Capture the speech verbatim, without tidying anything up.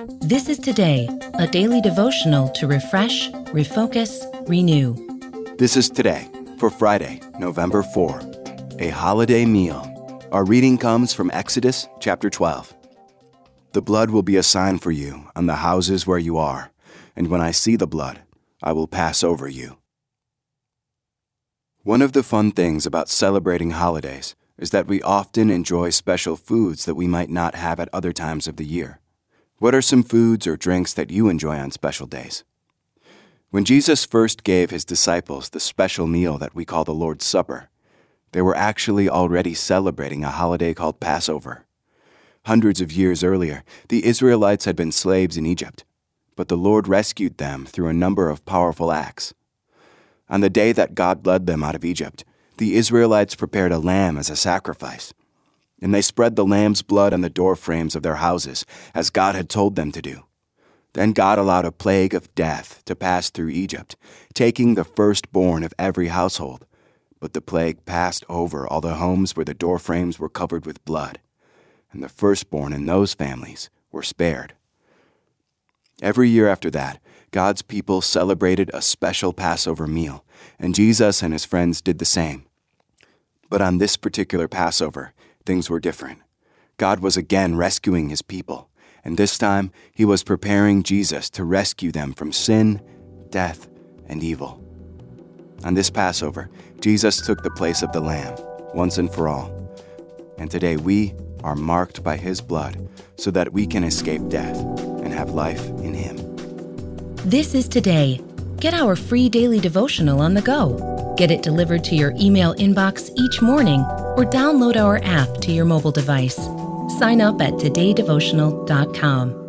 This is Today, a daily devotional to refresh, refocus, renew. This is Today for Friday, November fourth, a holiday meal. Our reading comes from Exodus chapter twelve. The blood will be a sign for you on the houses where you are, and when I see the blood, I will pass over you. One of the fun things about celebrating holidays is that we often enjoy special foods that we might not have at other times of the year. What are some foods or drinks that you enjoy on special days? When Jesus first gave his disciples the special meal that we call the Lord's Supper, they were actually already celebrating a holiday called Passover. Hundreds of years earlier, the Israelites had been slaves in Egypt, but the Lord rescued them through a number of powerful acts. On the day that God led them out of Egypt, the Israelites prepared a lamb as a sacrifice, and they spread the lamb's blood on the door frames of their houses, as God had told them to do. Then God allowed a plague of death to pass through Egypt, taking the firstborn of every household. But the plague passed over all the homes where the door frames were covered with blood, and the firstborn in those families were spared. Every year after that, God's people celebrated a special Passover meal, and Jesus and his friends did the same. But on this particular Passover, things were different. God was again rescuing his people, and this time he was preparing Jesus to rescue them from sin, death, and evil. On this Passover, Jesus took the place of the Lamb, once and for all. And today we are marked by his blood so that we can escape death and have life in him. This is Today. Get our free daily devotional on the go. Get it delivered to your email inbox each morning or download our app to your mobile device. Sign up at today devotional dot com.